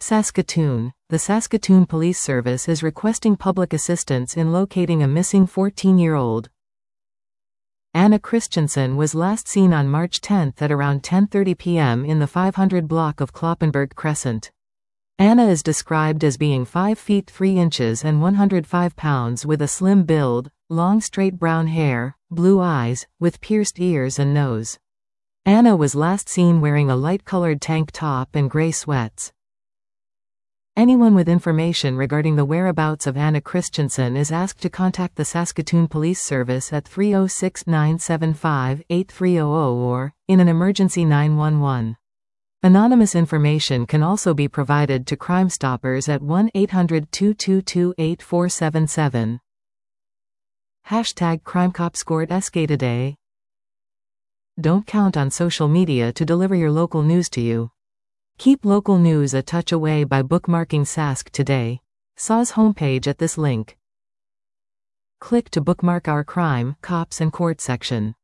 Saskatoon. The Saskatoon Police Service is requesting public assistance in locating a missing 14-year-old. Anna Christensen was last seen on March 10 at around 10:30 p.m. in the 500 block of Kloppenburg Crescent. Anna is described as being 5 feet 3 inches and 105 pounds with a slim build, long straight brown hair, blue eyes, with pierced ears and nose. Anna was last seen wearing a light-colored tank top and gray sweats. Anyone with information regarding the whereabouts of Anna Christensen is asked to contact the Saskatoon Police Service at 306-975-8300 or, in an emergency, 911. Anonymous information can also be provided to Crime Stoppers at 1-800-222-8477. #CrimeCopScored. Don't count on social media to deliver your local news to you. Keep local news a touch away by bookmarking Sask Today. SAW's homepage at this link. Click to bookmark our Crime, Cops and Court section.